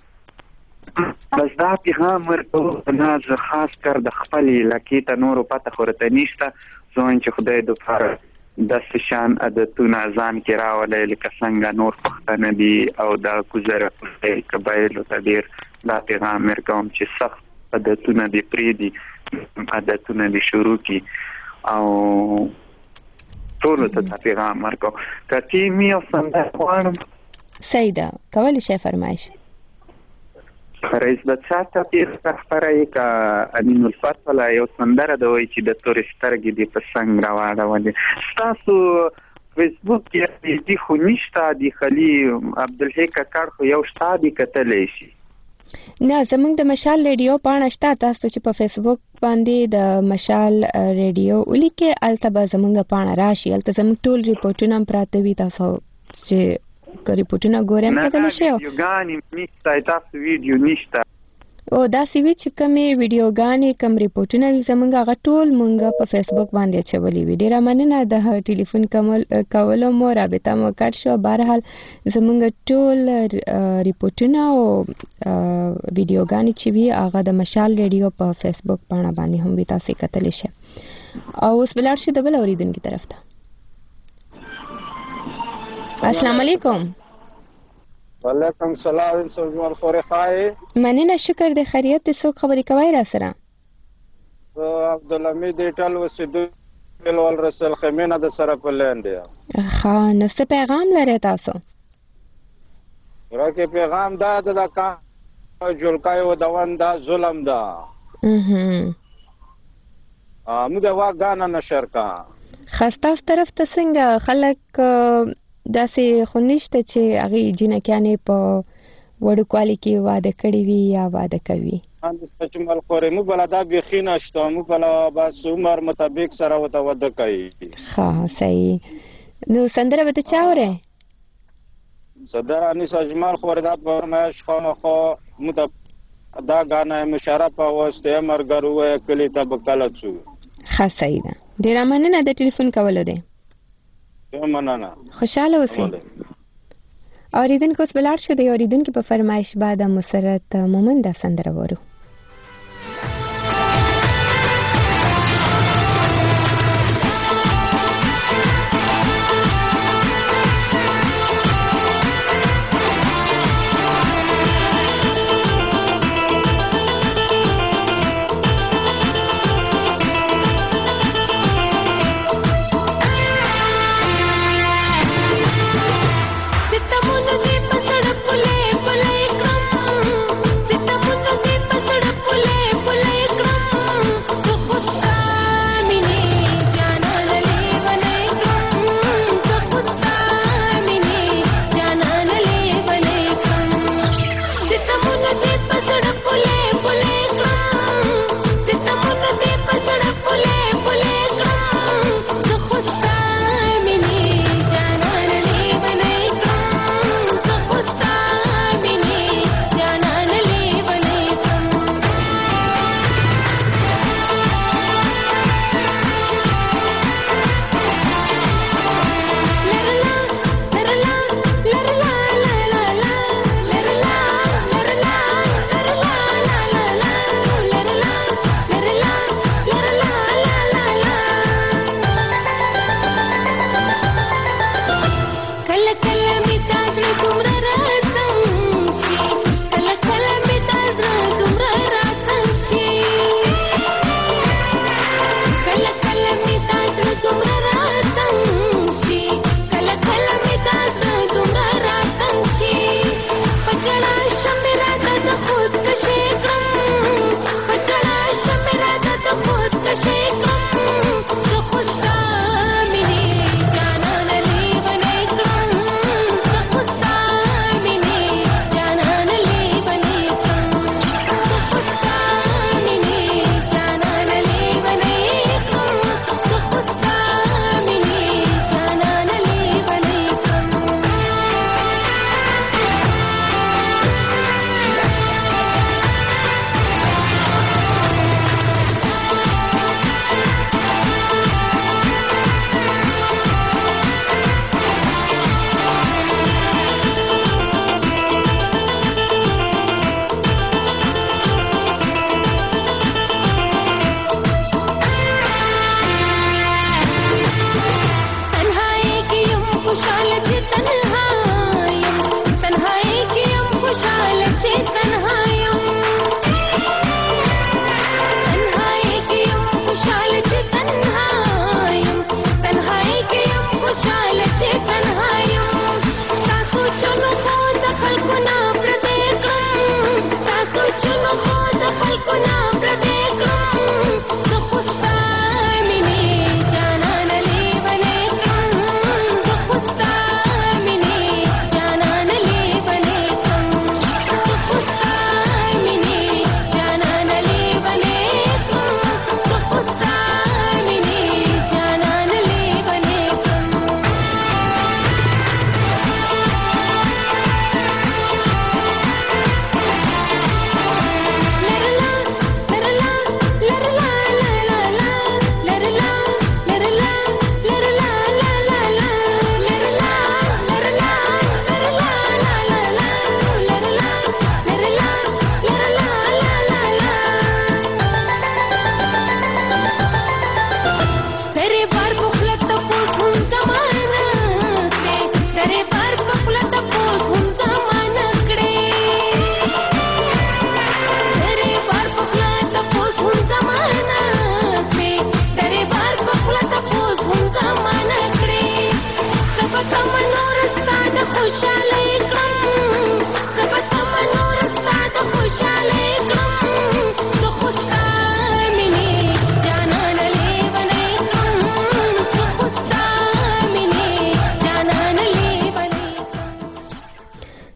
بس دا پیغام ورکوه نه زه خاص کر د خپل علاقې ته نورو پته خورته نشته ځوان چې خدای د فار د شان عادتونه ځان کې راولې لکه څنګه نور پښتنه دي او دا کوزره قبایل ته ډیر دا پیغام ورکوم چې سخت عادتونه دي پرې دي عادتونه دي شروع کی او ټول ته پیغام ورکوم کتی می او څنګه غواړم سیدا کولی شي فرمایش رئیس بچاته پیر خبره کا امین الفتح لا یو سندره د وای چې د تورسترګې دی په څنګه راوړل تاسو فیسبوک کې دې خو نشته دی خلی عبدالحق کاکړ خو یو شته دی کتلې شي نه زمونږ د مشال ریډیو پاڼه شته تاسو چې په فیسبوک باندې د مشال ریډیو ولیکي الته به زمونږ پاڼه راشي الته زمونږ ټول ریپورتونه پراته وي تاسو چې که ریپورتونه ګورم کتلی شي ویډیوګانې نشته تاسو ویډیو نشته او دا سیوی چې کومې ویډیوګانې کم ریپورټونه وي زمونږ هغه ټول مونږ په فیسبوک باندې اچولي وي. ډیره مننه د ټلیفون کولو مو رابطه مو کټ شو. بهرحال زمونږ ټول ریپورټونه او ویډیوګانې چې وي هغه د مشال ریډیو په فیسبوک پاڼه باندې هم وي، تاسو کتلی شئ. او اوس بلاړ شو د بل اوریدونکي طرف ته. السلام علیکم. وعلیکم السلام. سوجمال خوري خای مننه، شکر د خیریت. څوک خبرې کوي را سره؟ عبدالحمید ایټل وسیدو ول رسول خمینه د سره په لاندې. ها نو څه پیغام لري تاسو؟ راکه پیغام دا د کا جلکای و دوان دا ظلم دا. اها امو دا واغانا نشر کا. خاصه طرف ته څنګه خلک داسې خو نشته چې هغې جینکیانې په وړوکوالي کې واده کړي وي یا واده کوي؟ سوجمال خوري مو بله دا بیخي نشته، مو بله بس عمر مطابق سره ورته واده کوي. ښه صحیح. نو سندره به ته چا اورې؟ سندره انیس اجمال خوري دا فرمایش خامخا مو ته دا ګانه مشرف اوسته مرګر وې کلی ته بکله څو. ښه صحیح ده. ډیره مننه د ټلیفون کولو دی. مننه. خوشاله اوسئ. اوریدونکو اوس بلاړ شو د اوریدونکو په فرمایش بعد مسرت مومن دا سندره وورو. Sita mundo de pasar pule pule kam, sita mundo de pasar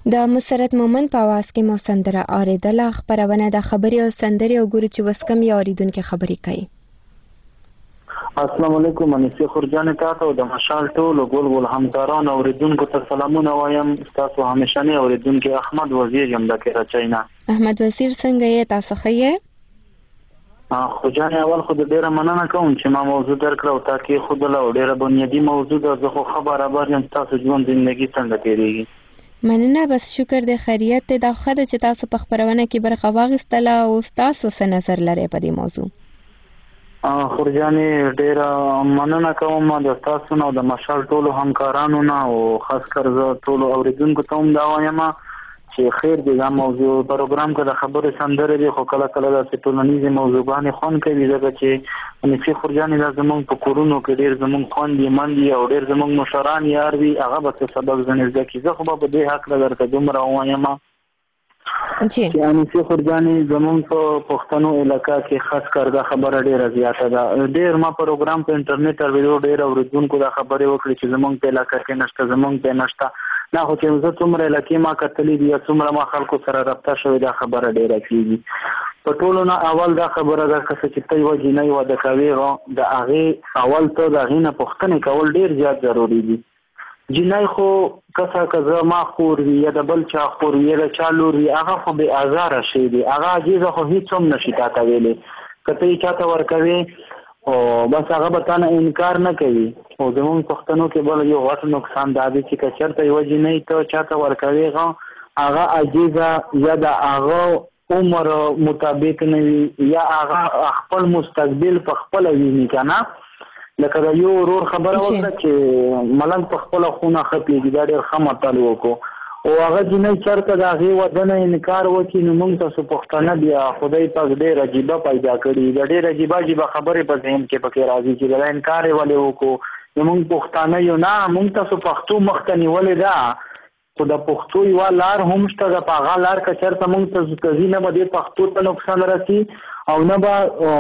د مسرت مومن په आवाज کې مو سندره اوریدله. خبرونه د خبري او سندري او ګورو چې وسکم یا اوریدونکو خبري کوي. السلام علیکم. انیسه خورجان تاسو د مشال ټولو ګول ګول همکاران او اوریدونکو ته سلامونه وایم. تاسو همیشنه اوریدونکو احمد وزیر یم د کراچۍ نه. احمد وزیر څنګه یې؟ تاسو ښه یې؟ خورجان اول خو ډیره مننه کوم چې ما موضوع درکړه او تاکي خو د ډیره بنیادی موضوع ده. زه خو خبره بارم تاسو ژوند زندگی څنګه تیریږي. مننه. بس شکر د خیریت ته. دا خدای چې تاسو په خبرونه کې برخه واغستله او تاسو څه نظر لرئ په دې موضوع؟ خورجانې ډیره مننه کوم د تاسو نه او د مشال ټولو همکارانو نه او خاص کر زه ټولو اوریدونکو ته هم دا وایم چې خیر دی دا موضوع پروګرام کې د خبرې سندرې دی خو کله کله داسې ټولنیزې موضوعګانې خوند کوي ځکه چې انیسې خورجانې دا زموږ په کورونو کې ډېر زموږ خویندې مندې او ډېر زموږ مشران یار وي هغه به څه سبق ځنې زده کړي. زه خو به په دې هکله درته دومره ووایم چې انیسې خورجانې زموږ په پښتنو علاقه کې خاص کر دا خبره ډېره زیاته ده. ډېر ما پروګرام په انټرنیټ او ویډیو ډېر اوریدونکو دا خبرې وکړي چې زموږ په علاقه کې نشته زموږ په نشته نه خو چې زه څومره علاقې ما کتلې دي یا څومره ما خلکو سره رابطه شوې دا خبره ډېره کېږي. په ټولو نه اول دا خبره ده که څه چې ته یوه جینۍ واده کوې د هغې اول ته د هغې نه پوښتنې کول ډېر زیات ضروري دي. جینۍ خو کسه که زه ما خور وي یا د بل چا خور وي یا د چا لور وي هغه خو بې ازاره شی دی. هغه عجیزه خو هېڅ هم نشي تا ته ویلی. که ته یې چا ته ورکوې او بس هغه به تا نه انکار نه کوي. او زموږ پښتنو کې بل یو غټ نقصان دا دی چې که چېرته یوه جینۍ ته چا ته ورکوې هغه عجیزه یا د هغه عمر مطابق نه وي یا هغه خپل مستقبل په خپله ویني که نه. لکه د یو ورور خبره وکړه چې ملنګ په خپله خونه ښه پوهېږي دا ډېر ښه متل وکړو او هغه جینۍ چېرته د هغې واده نه انکار وکړي نو موږ تاسو پښتانه بیا خدای پاک ډېر عجیبه پیدا کړي د ډېر عجیبه عجیبه خبرې په ذهن کې پکې راځي چې دا انکار یې ولې وکړو. نو موږ پښتانه یو نه موږ تاسو پښتو مخ ته نیولې ده خو د پښتو یوه لار هم شته ده. په هغه لار که چېرته موږ ته ځي نه به دې پښتو ته نقصان رسي او نه به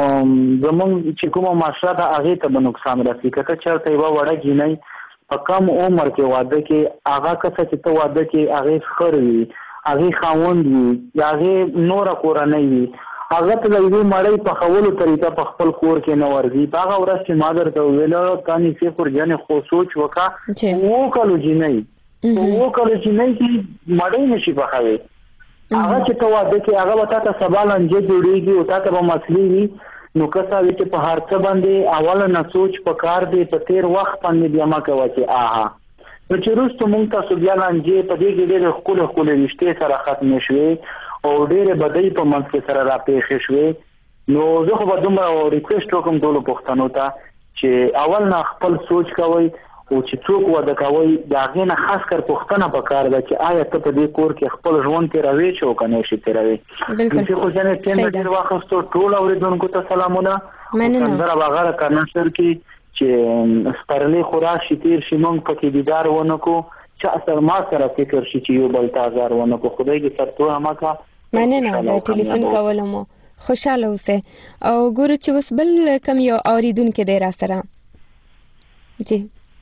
زموږ چې کومه معاشره ده هغې ته به نقصان رسي. که ته چېرته یوه وړه جینۍ په کم عمر کې واده کې هغه کسه چې ته واده کې هغې خر وي هغې خاوند وي یا هغې نوره کورنۍ وي هغه ته د یوې مړۍ پخولو طریقه په خپل کور کې نه ورځي. په هغه ورځ چې ما درته وویله تا نیسې خورجانې خو سوچ وکړه اووه کلو جینۍ اووه کلو جینۍ کې مړۍ نشي پخوي. هغه چې ته واده کې هغه به تا ته سبا لانجه جوړېږي او تا ته به مسلې وي. نو کسه وي چې په هر څه باندې اوله نه سوچ په کار دی په تېر وخت باندې بیا مه کوه چې آها. نو چې وروستو مونږ تاسو بیا لانجې په دې کې ډېرې ښکلې ښکلې رشتې سره ختمې شوې او ډېرې بدۍ په منځ کې سره راپېښې شوې. نو زه خو به دومره ریکویسټ وکړم ټولو پښتنو ته چې اول نه خپل سوچ کوئ او چې څوک واده کوئ د هغې نه خاص کر پوښتنه پکار ده چې آیا ته په دې کور کې خپل ژوند تېروې چې او که نه شي تېروې. نو خو جانې ټیم مې ډېر واخیستو ټول اورېدونکو ته سلامونه. سندره به غاړه کرنشر کې چې سپرلی خو راشي تېر شي موږ پکې دیدار ونه کړو چا سره ما سره فکر شي چې یو بل ته ازار ونه کړو. خدای دې سرتوره مه کړه. مننه د ټلیفون کولو مو خوشحاله اوسئ. او ګورو چې اوس بل کوم یو اورېدونکی دی را سره. جی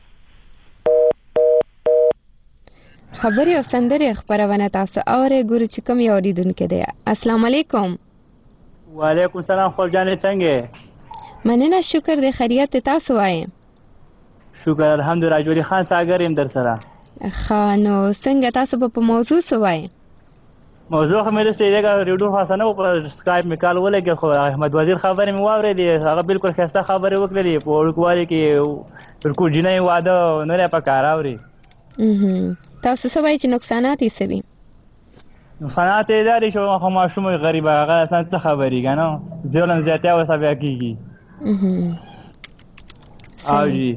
خبرې او سندرې خپرونه تاسو اورئ. ګورو چې کوم یو اورېدونکی دی. السلام علیکم. وعلیکم سلام خورجانې څنګه؟ مننه شکر دی خیریت تاسو وایئ؟ شکر الحمدلله. راجوړي خان ساګر یم در سره. ښه نو څنګه تاسو به په موضوع څه وایئ؟ موضوع خو مې داسې لږه ریډیو خاصه نه و په سکایپ مې کال ولګېد خو احمد وزیر خبرې مې واورېدې هغه بالکل ښایسته خبرې وکړلې په وړوکوالي کې بالکل جینۍ واده نه دی په کار اوري. تاسو څه وایئ چې نقصانات یې څه وي؟ نقصانات یې دا دي چې خو ماشوم وي غریبه هغه اصلا څه خبرې که نه ظلم زیاتیا ورسره بیا کېږي. او جي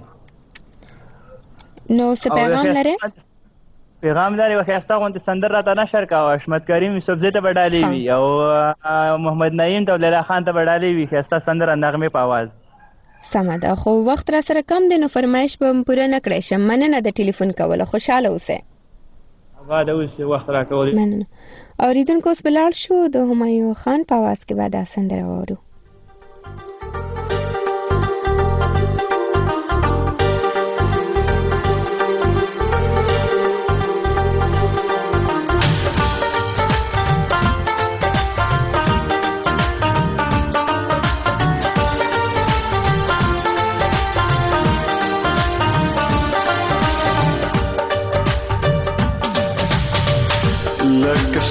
نو څه پیغام لرئ؟ پیغام لري یوه ښایسته غوندې سندر راته نشر کوه. حشمت کریم یوسفزۍ ته به ډالۍ وي او محمد نعیم ته او لیلا خان ته به ډالۍ وي ښایسته سندره نغمې په اواز. سمه ده خو وخت را سره کم دی نو فرمایش به پوره نه کړی شم. مننه د ټلیفون کولو. خوشحاله اوسئ. آباد اوسئ وخت راکولو. مننه. اورېدونکو اوس به لاړ شو د همایون خان په اواز کې به دا سندره واورو.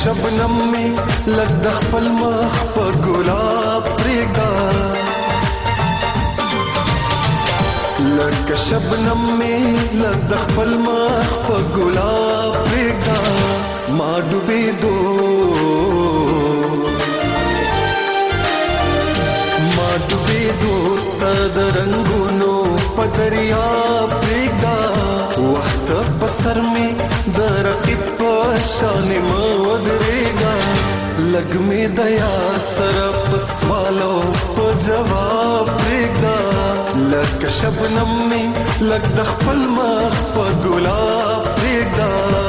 شبنم می لږ د خپل مخ په ګلاب پرېږده لکه شبنم می لږ د خپل مخ په ګلاب پرېږده ما ډوبېدو ما ډوبېدو ته د رنګونو په دریاب پرېږده وخت په سر می د رقیب په شان مه ودرېږه لږ مې د یار سره په سوالو په جواب پرېږده لکه شبنم می لږ د خپل مخ په ګلاب پرېږده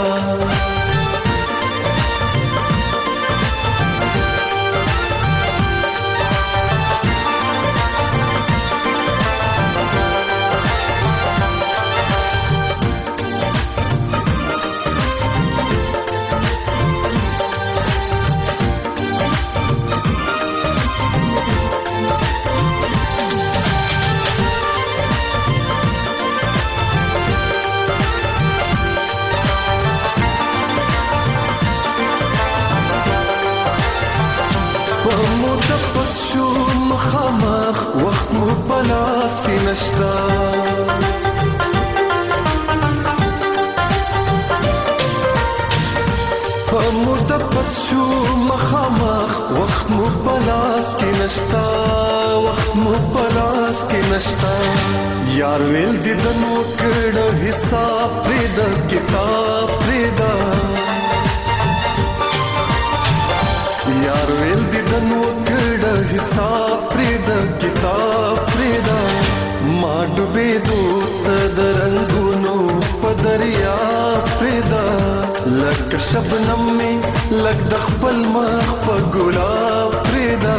وخت مو پلاس کې نشتا په موده پس شو مخامخ وخت مو پلاس کې نشتا وخت مو پلاس کې نشتا یار ویل دي د نو کړه حساب پرې د کتاب پرې دا یار ویل دي د نو کړه حساب پرې د کتاب پرې دا ما ډوبېدو ته د رنګونو په دریا پرې دا لکه شبنم می لږ د خپل مخ په ګلاب پرې دا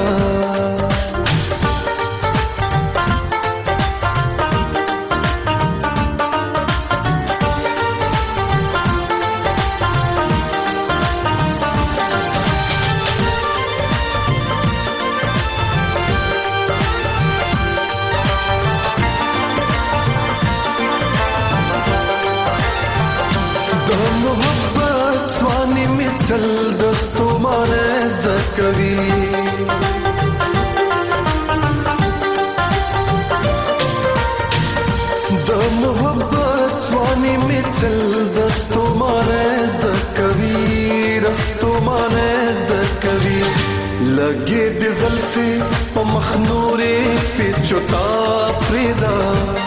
چل دستو مانز د کوي د محبت وانی می چل دستو مانز د کوي رستو مانز د کوي لګي د زلفي په مخنورې په چوتا پرېدا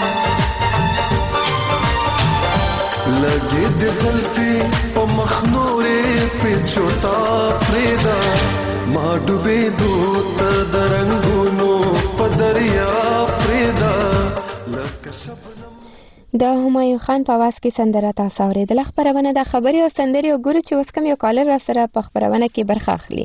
لګي د زلفي په مخنورې په چوتا پرېدا ما ډوبېدو ته د رنګونو په دریا پرېدا لکه شبنم د همایون خان په आवाज کې سندره تاسو اورېدله. خبرونه د خبري او سندري او ګورو چې اوس کوم یو کالر را سره په خبرونه کې برخه اخلي.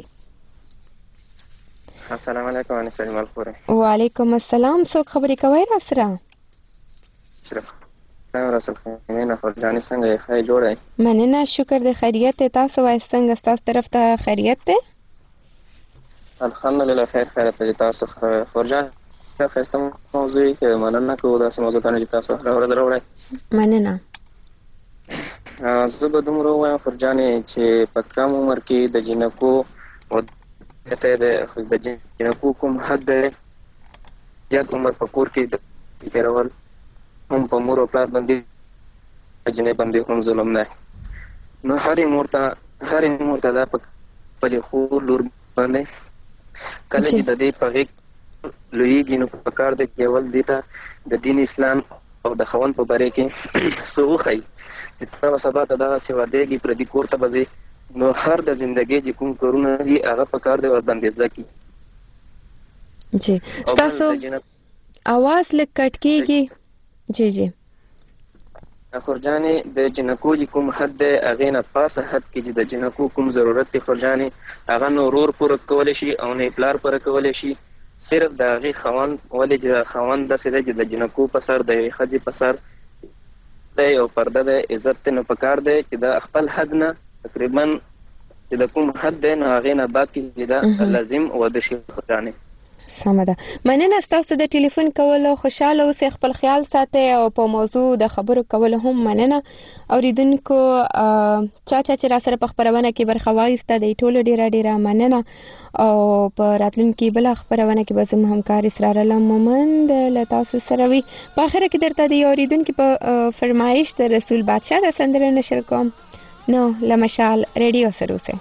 السلام علیکم انس سلیم الخوره. وعلیکم السلام. څوک خبرې کوي را سره؟ صرف رسول خیمه فرجانی څنګه یې خای جوړای؟ مننه شکر د خیریت تاسو وای څنګه تاسو طرف ته خیریت ده؟ الحمدلله خیر خیریت تاسو فرجان خسته موضوع کې مننه کوو دا سم موضوع ته تاسو راوړل راوړای. مننه. زه به دومره وایم فرجانې چې په کم عمر کې د جنکو او ته د جنکو کوم حد زیات عمر په کور کې تیرول هم په مور او پلار باندې اجنه باندې هم ظلم نه نو هرې مور ته هرې مور ته دا په خپلې خور لور باندې کله چې د دې په غېږ لویږي نو په کار دی چې اول دې ته د دین اسلام او د خاوند په باره کې څه وښایي چې ته به سبا ته دغسې وادېږي پردي کور ته به ځې نو هر د زندګۍ چې کوم کارونه دي هغه په کار دی ورباندې زده کړي. جی ستاسو اواز لږ کټ کېږي. جی جی خورجانې د جنکو چې کوم حد دی هغې نه پاسه حد کې چې د جنکو کوم ضرورت دی خورجانې هغه نه ورور پوره کولی شي او نه یې پلار پوره کولی شي صرف د هغې خاوند ولې چې د خاوند داسې دی چې د جنکو په سر د یوې ښځې په سر دی او پرده دی عزت ته نه پکار دی چې د خپل حد نه تقریبا چې د کوم حد دی نو هغې نه بعد کې چې دا لازم واده شي خورجانې. سمه ده. مننه ستاسو د ټلیفون کولو، خوشاله اوسئ، خپل خیال ساتئ او په موضوع د خبرو کولو هم مننه. اوریدونکو چا چا چې را سره په خپرونه کې برخه واخیسته د ټولو ډیره ډیره مننه. او په راتلونکي بله خپرونه کې به زموږ همکار اسرار الله مومند له تاسو سره وي. په اخره کې درته د یو اوریدونکي په فرمایش د رسول بادشاه د سندره نشر کوم. نو له مشال ریډیو سره اوسئ.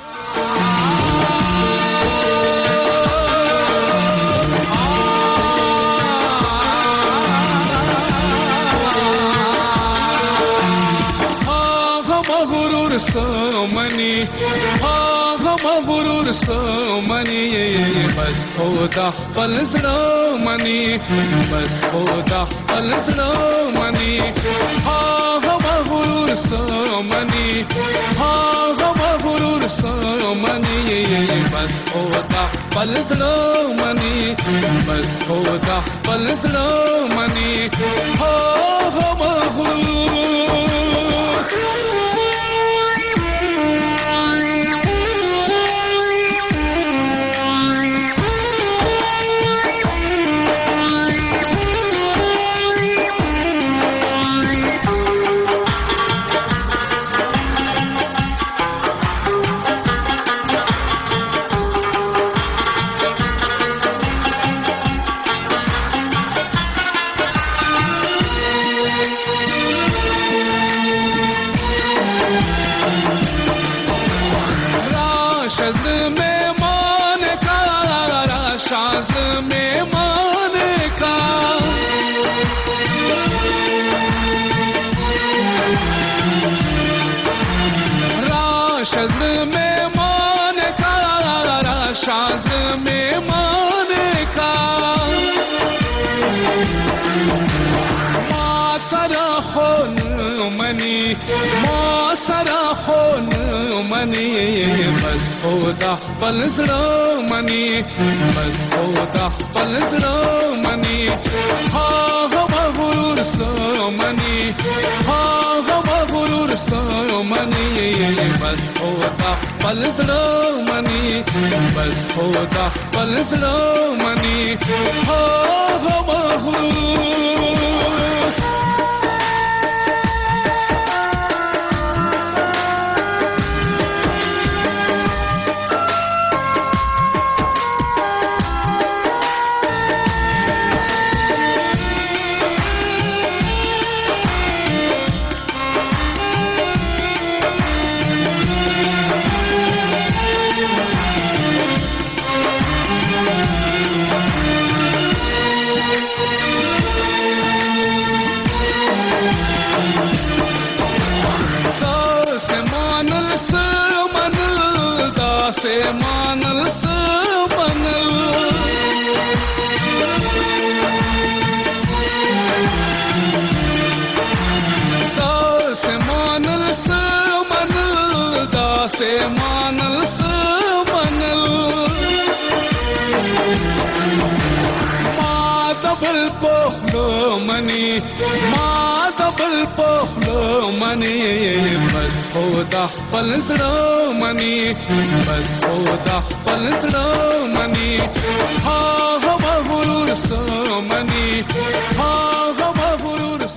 سمنی آغا مغرور سمنی بس خدا خپل زړه منی، بس خدا خپل زړه منی. آغا مغرور سمنی آغا مغرور سمنی بس خدا خپل زړه منی، بس خدا خپل زړه منی. آغا مغرور بس خدا خپل زړه منی، بس خدا خپل زړه منی. هاغه مغرور سمنی هاغه مغرور سمنی بس خدا خپل زړه منی، بس خدا خپل زړه منی. هاغه مغرور ما دبل پخلو منی، بس خدا خپل زړه منی، بس خدا خپل زړه منی. هاغه مغرور سمنی